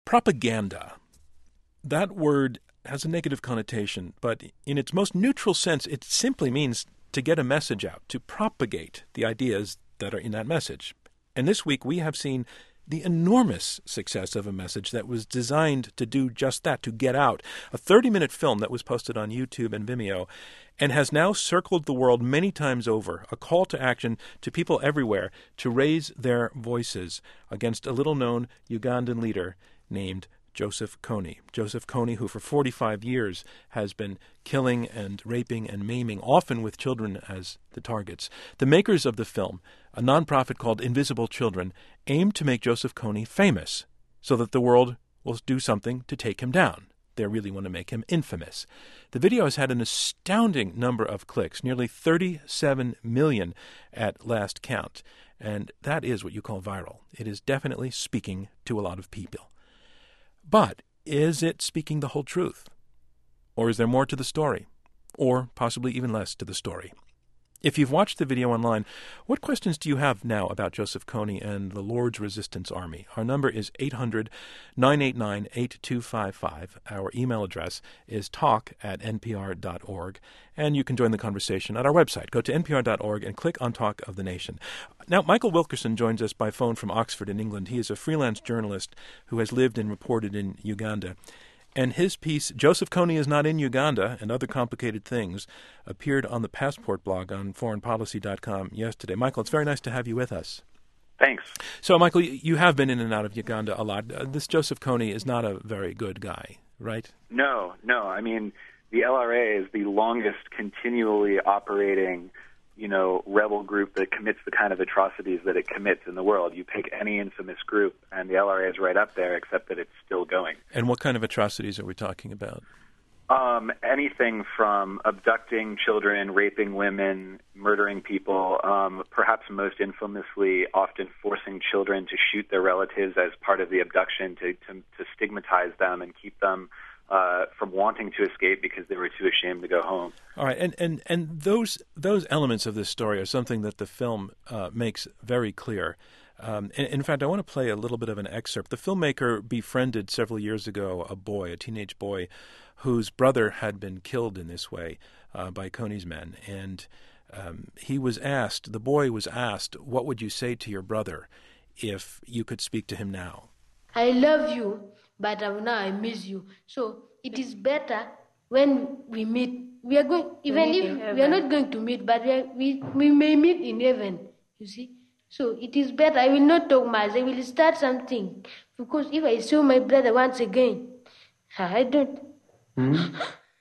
Propaganda. That word has a negative connotation, but in its most neutral sense, it simply means to get a message out, to propagate the ideas that are in that message. And this week we have seen the enormous success of a message that was designed to do just that, to get out. A 30-minute film that was posted on YouTube and Vimeo and has now circled the world many times over, a call to action to people everywhere to raise their voices against a little-known Ugandan leader named Joseph Kony. Joseph Kony, who for 45 years has been killing and raping and maiming, often with children as the targets. The makers of the film, a nonprofit called Invisible Children, aim to make Joseph Kony famous so that the world will do something to take him down. They really want to make him infamous. The video has had an astounding number of clicks, nearly 37 million at last count. And that is what you call viral. It is definitely speaking to a lot of people. But is it speaking the whole truth? Or is there more to the story? Or possibly even less to the story? If you've watched the video online, what questions do you have now about Joseph Kony and the Lord's Resistance Army? Our number is 800-989-8255. Our email address is talk@npr.org. And you can join the conversation at our website. Go to npr.org and click on Talk of the Nation. Now, Michael Wilkerson joins us by phone from Oxford in England. He is a freelance journalist who has lived and reported in Uganda. And his piece, Joseph Kony is Not in Uganda and Other Complicated Things, appeared on the Passport blog on foreignpolicy.com yesterday. Michael, it's very nice to have you with us. Thanks. So, Michael, you have been in and out of Uganda a lot. This Joseph Kony is not a very good guy, right? No. I mean, the LRA is the longest continually operating rebel group that commits the kind of atrocities that it commits in the world. You pick any infamous group, and the LRA is right up there, except that it's still going. And what kind of atrocities are we talking about? Anything from abducting children, raping women, murdering people, perhaps most infamously, often forcing children to shoot their relatives as part of the abduction to stigmatize them and keep them from wanting to escape because they were too ashamed to go home. All right, and those elements of this story are something that the film makes very clear. In fact, I want to play a little bit of an excerpt. The filmmaker befriended several years ago a teenage boy, whose brother had been killed in this way by Kony's men. And the boy was asked, what would you say to your brother if you could speak to him now? I love you, but now I miss you. So it is better when we meet. We are going, even if we are not going to meet, but we may meet in heaven, you see. So it is better. I will not talk much. I will start something. Because if I saw my brother once again, I don't. Hmm?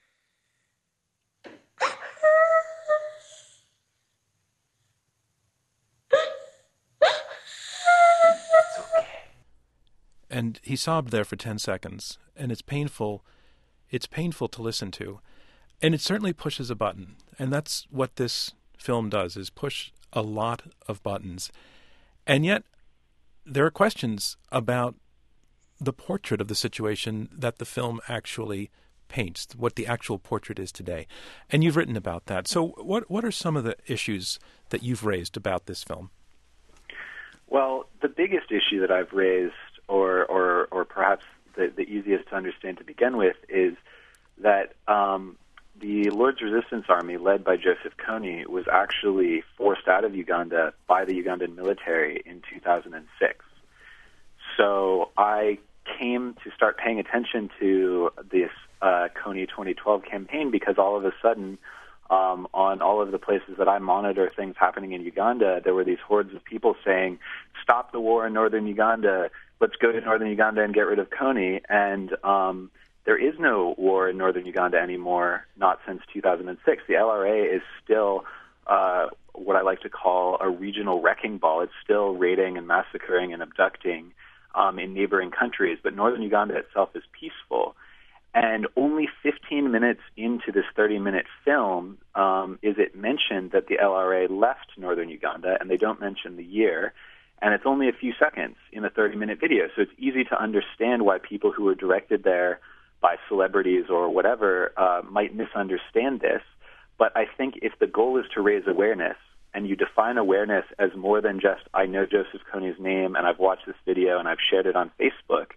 And he sobbed there for 10 seconds, and it's painful. It's painful to listen to, and it certainly pushes a button. And that's what this film does, is push a lot of buttons. And yet there are questions about the portrait of the situation that the film actually paints, what the actual portrait is today. And you've written about that. So what are some of the issues that you've raised about this film? Well, the biggest issue that I've raised, or perhaps the easiest to understand to begin with, is that the Lord's Resistance Army, led by Joseph Kony, was actually forced out of Uganda by the Ugandan military in 2006. So I came to start paying attention to this Kony 2012 campaign because all of a sudden, on all of the places that I monitor things happening in Uganda, there were these hordes of people saying, stop the war in northern Uganda, let's go to northern Uganda and get rid of Kony. And there is no war in northern Uganda anymore, not since 2006. The LRA is still what I like to call a regional wrecking ball. It's still raiding and massacring and abducting in neighboring countries, but northern Uganda itself is peaceful. And only 15 minutes into this 30-minute film is it mentioned that the LRA left northern Uganda, and they don't mention the year. And it's only a few seconds in a 30-minute video, so it's easy to understand why people who were directed there by celebrities or whatever might misunderstand this. But I think if the goal is to raise awareness, and you define awareness as more than just, I know Joseph Kony's name, and I've watched this video, and I've shared it on Facebook,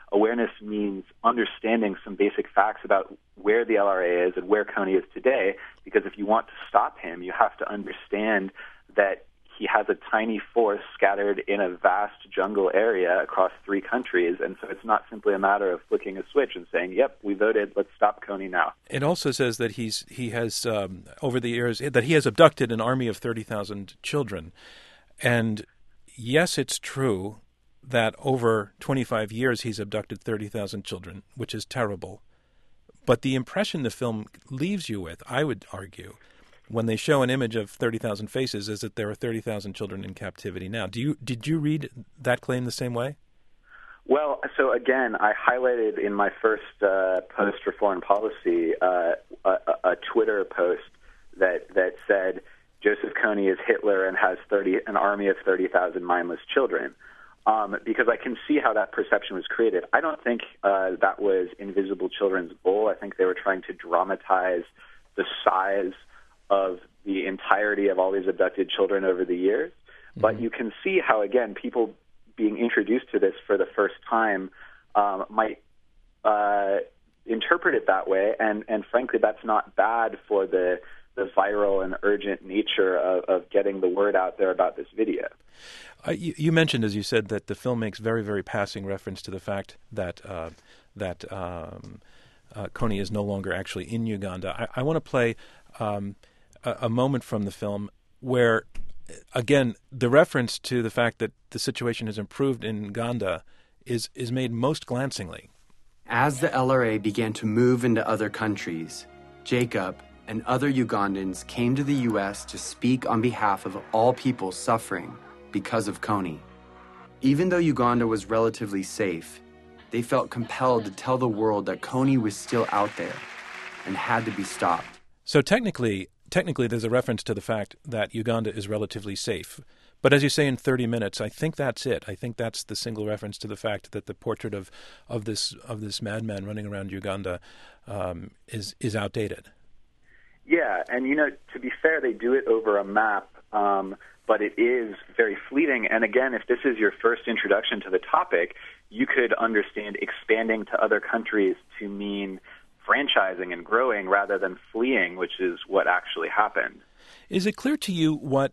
Awareness means understanding some basic facts about where the LRA is and where Kony is today, because if you want to stop him, you have to understand that he has a tiny force scattered in a vast jungle area across 3 countries, and so it's not simply a matter of flicking a switch and saying, yep, we voted, let's stop Kony now. It also says that he has, over the years, that he has abducted an army of 30,000 children. And yes, it's true that over 25 years he's abducted 30,000 children, which is terrible. But the impression the film leaves you with, I would argue, when they show an image of 30,000 faces, is that there are 30,000 children in captivity now. Did you read that claim the same way? Well, so again, I highlighted in my first post for foreign policy a Twitter post that said Joseph Kony is Hitler and has an army of 30,000 mindless children, because I can see how that perception was created. I don't think that was Invisible Children's goal. I think they were trying to dramatize the size of the entirety of all these abducted children over the years. Mm-hmm. But you can see how, again, people being introduced to this for the first time might interpret it that way, and frankly, that's not bad for the viral and urgent nature of getting the word out there about this video. You mentioned, as you said, that the film makes very, very passing reference to the fact that Kony is no longer actually in Uganda. I want to play a moment from the film where, again, the reference to the fact that the situation has improved in Uganda is made most glancingly. As the LRA began to move into other countries, Jacob and other Ugandans came to the U.S. to speak on behalf of all people suffering because of Kony. Even though Uganda was relatively safe, they felt compelled to tell the world that Kony was still out there and had to be stopped. So technically, there's a reference to the fact that Uganda is relatively safe. But as you say, in 30 minutes, I think that's it. I think that's the single reference to the fact that the portrait of this madman running around Uganda is outdated. Yeah, and to be fair, they do it over a map, but it is very fleeting. And again, if this is your first introduction to the topic, you could understand expanding to other countries to mean franchising and growing rather than fleeing, which is what actually happened. Is it clear to you what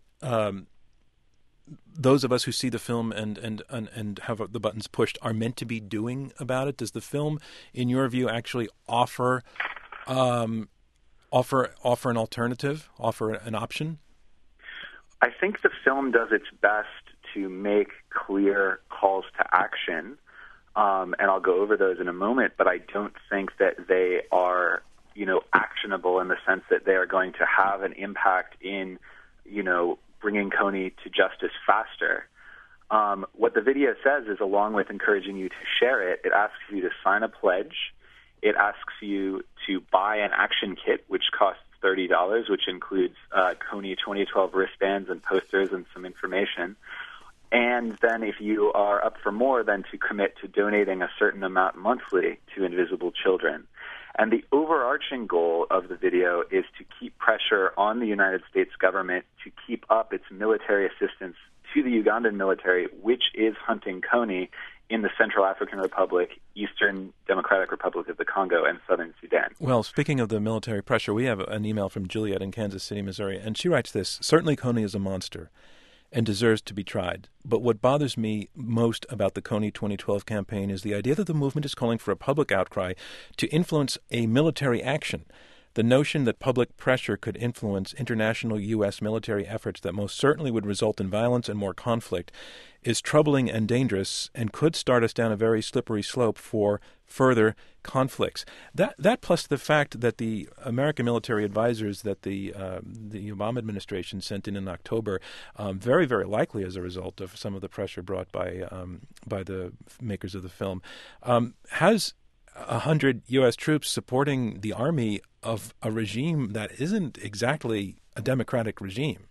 those of us who see the film and have the buttons pushed are meant to be doing about it? Does the film, in your view, actually offer an alternative, offer an option? I think the film does its best to make clear calls to action. And I'll go over those in a moment, but I don't think that they are, actionable in the sense that they are going to have an impact in, bringing Kony to justice faster. What the video says is, along with encouraging you to share it, it asks you to sign a pledge. It asks you to buy an action kit, which costs $30, which includes Kony 2012 wristbands and posters and some information. And then if you are up for more, then to commit to donating a certain amount monthly to Invisible Children. And the overarching goal of the video is to keep pressure on the United States government to keep up its military assistance to the Ugandan military, which is hunting Kony in the Central African Republic, Eastern Democratic Republic of the Congo, and Southern Sudan. Well, speaking of the military pressure, we have an email from Juliet in Kansas City, Missouri, and she writes this: "Certainly Kony is a monster and deserves to be tried. But what bothers me most about the Kony 2012 campaign is the idea that the movement is calling for a public outcry to influence a military action. The notion that public pressure could influence international U.S. military efforts that most certainly would result in violence and more conflict is troubling and dangerous and could start us down a very slippery slope for further conflicts." That plus the fact that the American military advisors that the Obama administration sent in October, very, very likely as a result of some of the pressure brought by the makers of the film, has 100 U.S. troops supporting the army of a regime that isn't exactly a democratic regime.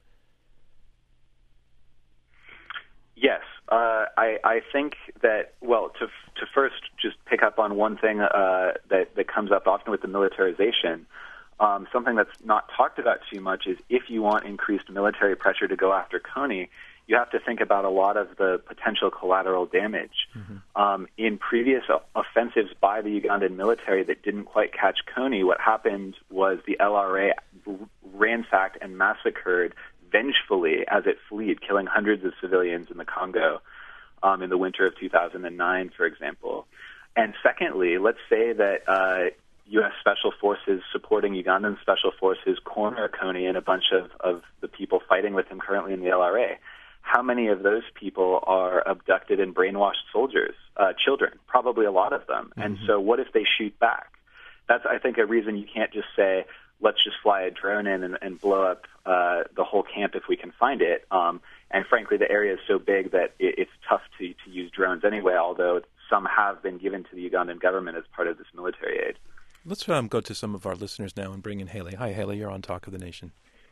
Yes, I think that, well, to first just pick up on one thing that comes up often with the militarization, something that's not talked about too much is if you want increased military pressure to go after Kony, you have to think about a lot of the potential collateral damage. In previous offensives by the Ugandan military that didn't quite catch Kony, what happened was the LRA ransacked and massacred vengefully as it fled, killing hundreds of civilians in the Congo in the winter of 2009, for example. And secondly, let's say that U.S. Special Forces supporting Ugandan Special Forces corner Kony and a bunch of the people fighting with him currently in the LRA. How many of those people are abducted and brainwashed soldiers, children? Probably a lot of them. And so what if they shoot back? That's, I think, a reason you can't just say, let's just fly a drone in and blow up the whole camp if we can find it. And frankly, the area is so big that it's tough to use drones anyway, although some have been given to the Ugandan government as part of this military aid. Let's go to some of our listeners now and bring in Haley. Hi, Haley. You're on Talk of the Nation.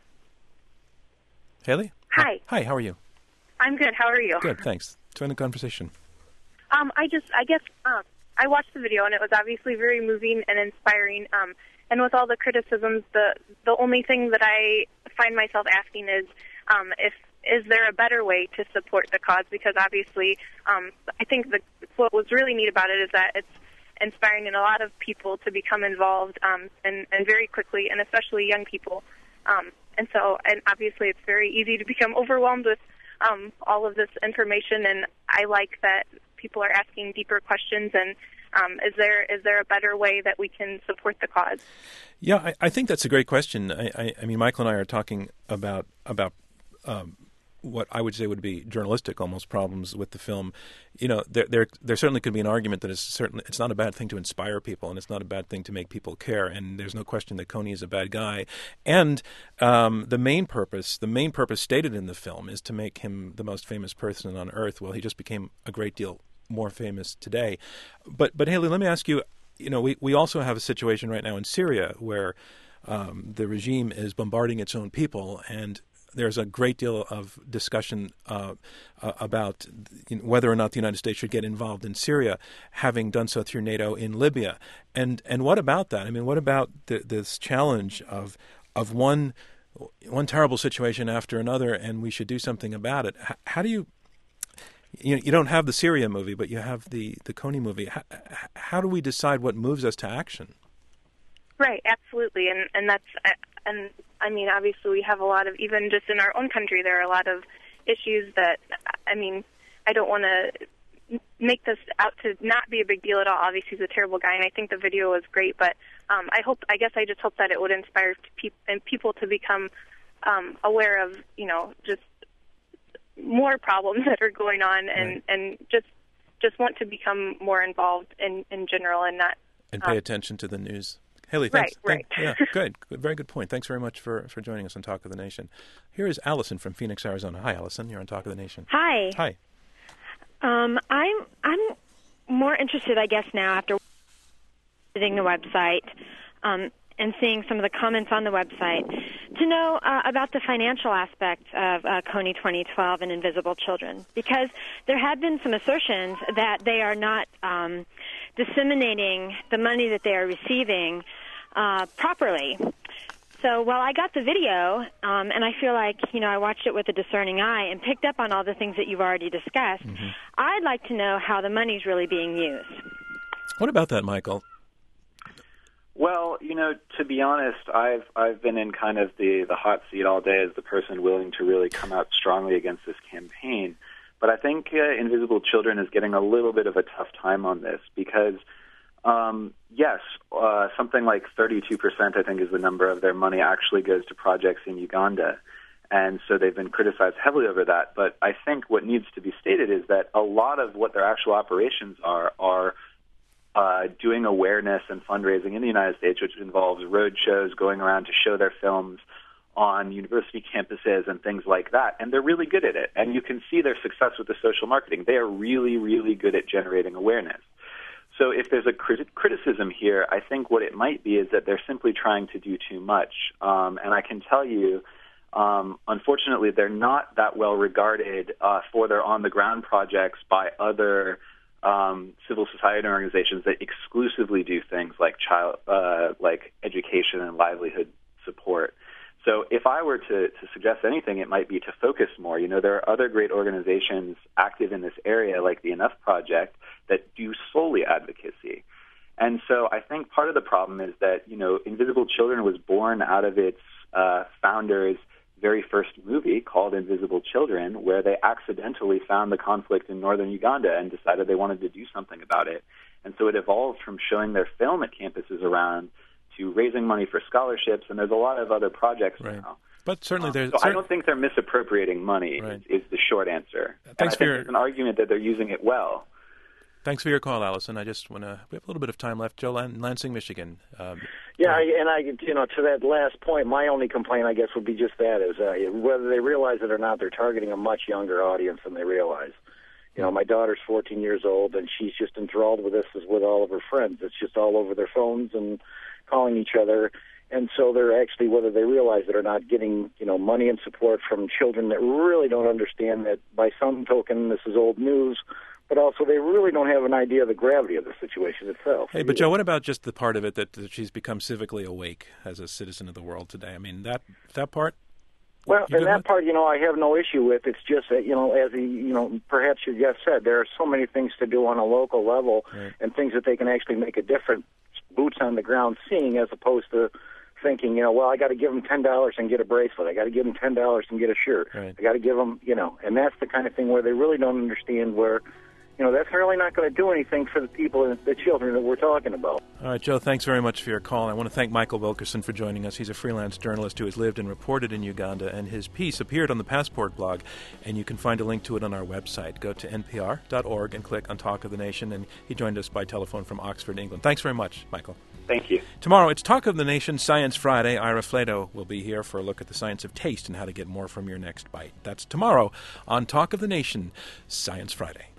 Haley? Hi. Hi, how are you? I'm good. How are you? Good, thanks. Join the conversation. I watched the video, and it was obviously very moving and inspiring. And with all the criticisms, the only thing that I find myself asking is is there a better way to support the cause? Because obviously, I think what was really neat about it is that it's inspiring in a lot of people to become involved and very quickly, and especially young people. And obviously, it's very easy to become overwhelmed with all of this information, and I like that people are asking deeper questions. And is there a better way that we can support the cause? Yeah, I think that's a great question. I mean, Michael and I are talking about what I would say would be journalistic almost problems with the film. You know, there certainly could be an argument that it's not a bad thing to inspire people, and it's not a bad thing to make people care. And there's no question that Kony is a bad guy. And the main purpose stated in the film is to make him the most famous person on earth. Well, he just became a great deal more famous today. But Haley, let me ask you. You know, we also have a situation right now in Syria where the regime is bombarding its own people, and there's a great deal of discussion about whether or not the United States should get involved in Syria, having done so through NATO in Libya. And what about that? I mean, what about this challenge of one terrible situation after another, and we should do something about it? How do you don't have the Syria movie, but you have the Kony movie. How do we decide what moves us to action? Right, absolutely, and that's I mean, obviously we have a lot of, even just in our own country, there are a lot of issues that, I mean, I don't want to make this out to not be a big deal at all. Obviously he's a terrible guy, and I think the video was great, but I just hope that it would inspire people to become aware of, just more problems that are going on, and just want to become more involved in general, and not... And pay attention to the news. Haley, thanks. Right. Yeah, good. Very good point. Thanks very much for joining us on Talk of the Nation. Here is Allison from Phoenix, Arizona. Hi, Allison. You're on Talk of the Nation. Hi. Hi. I'm more interested, I guess, now after visiting the website and seeing some of the comments on the website, to know about the financial aspect of Kony 2012 and Invisible Children, because there have been some assertions that they are not disseminating the money that they are receiving properly. So while I got the video, and I feel like, I watched it with a discerning eye and picked up on all the things that you've already discussed, I'd like to know how the money's really being used. What about that, Michael? Well, to be honest, I've been in kind of the hot seat all day as the person willing to really come out strongly against this campaign. But I think Invisible Children is getting a little bit of a tough time on this because, yes, something like 32%, I think, is the number of their money actually goes to projects in Uganda. And so they've been criticized heavily over that. But I think what needs to be stated is that a lot of what their actual operations are doing awareness and fundraising in the United States, which involves road shows, going around to show their films on university campuses and things like that. And they're really good at it. And you can see their success with the social marketing. They are really, really good at generating awareness. So if there's a criticism here, I think what it might be is that they're simply trying to do too much. And I can tell you, unfortunately, they're not that well regarded for their on-the-ground projects by other civil society organizations that exclusively do things like like education and livelihood support. So if I were to suggest anything, it might be to focus more. There are other great organizations active in this area, like the Enough Project, that do solely advocacy. And so I think part of the problem is that, Invisible Children was born out of its founder's very first movie called Invisible Children, where they accidentally found the conflict in northern Uganda and decided they wanted to do something about it. And so it evolved from showing their film at campuses around to raising money for scholarships, and there's a lot of other projects now. But certainly there's... So I don't think they're misappropriating money, is the short answer. Thanks for there's an argument that they're using it well. Thanks for your call, Allison. I just want to... We have a little bit of time left. Joe, Lansing, Michigan. To that last point, my only complaint, I guess, would be just that, is whether they realize it or not, they're targeting a much younger audience than they realize. My daughter's 14 years old, and she's just enthralled with this as with all of her friends. It's just all over their phones and calling each other. And so they're actually, whether they realize it or not, getting, money and support from children that really don't understand that by some token this is old news, but also they really don't have an idea of the gravity of the situation itself. Hey, but Joe, what about just the part of it that she's become civically awake as a citizen of the world today? I mean, that part? Well, and that part, I have no issue with. It's just that, as perhaps your guest said, there are so many things to do on a local level and things that they can actually make a difference, boots on the ground seeing, as opposed to thinking, I got to give them $10 and get a bracelet. I got to give them $10 and get a shirt. Right. I got to give them, and that's the kind of thing where they really don't understand where, that's really not going to do anything for the people, the children that we're talking about. All right, Joe, thanks very much for your call. I want to thank Michael Wilkerson for joining us. He's a freelance journalist who has lived and reported in Uganda, and his piece appeared on the Passport blog, and you can find a link to it on our website. Go to npr.org and click on Talk of the Nation, and he joined us by telephone from Oxford, England. Thanks very much, Michael. Thank you. Tomorrow, it's Talk of the Nation Science Friday. Ira Flato will be here for a look at the science of taste and how to get more from your next bite. That's tomorrow on Talk of the Nation Science Friday.